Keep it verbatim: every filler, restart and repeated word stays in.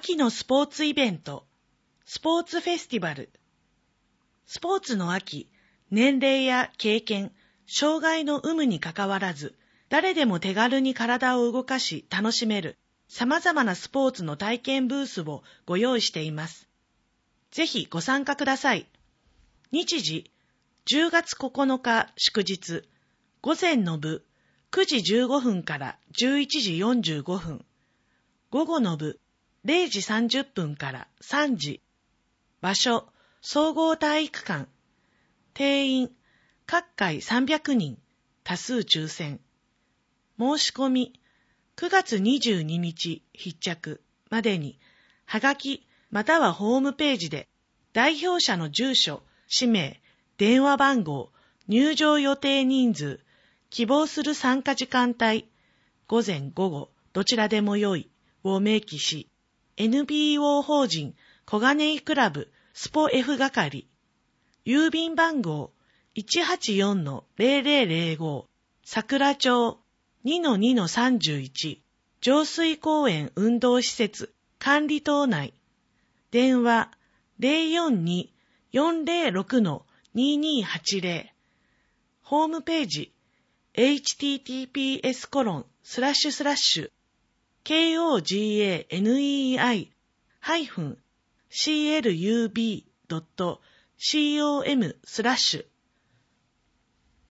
秋のスポーツイベント、スポーツフェスティバル。スポーツの秋、年齢や経験、障害の有無にかかわらず、誰でも手軽に体を動かし楽しめる様々なスポーツの体験ブースをご用意しています。ぜひご参加ください。日時、じゅうがつここのか祝日、午前の部、くじじゅうごふんからじゅういちじよんじゅうごふん、午後の部、れいじさんじゅっぷんからさんじ、場所、総合体育館、定員、各回さんびゃくにん、多数抽選。申し込み、くがつにじゅうににち必着までに、はがきまたはホームページで、代表者の住所、氏名、電話番号、入場予定人数、希望する参加時間帯、午前午後、どちらでもよいを明記し、エヌピーオー 法人小金井クラブスポ F 係、郵便番号 いちはちよんのぜろぜろぜろご 桜町 にのにのさんじゅういち 上水公園運動施設管理棟内、電話 ゼロよんに よんぜろろく ににはちぜろ、ホームページ エイチティーティーピーエスコロンスラッシュスラッシュ ケーオージーエーエヌイーアイ ハイフン シーエルユービー ドット コム スラッシュ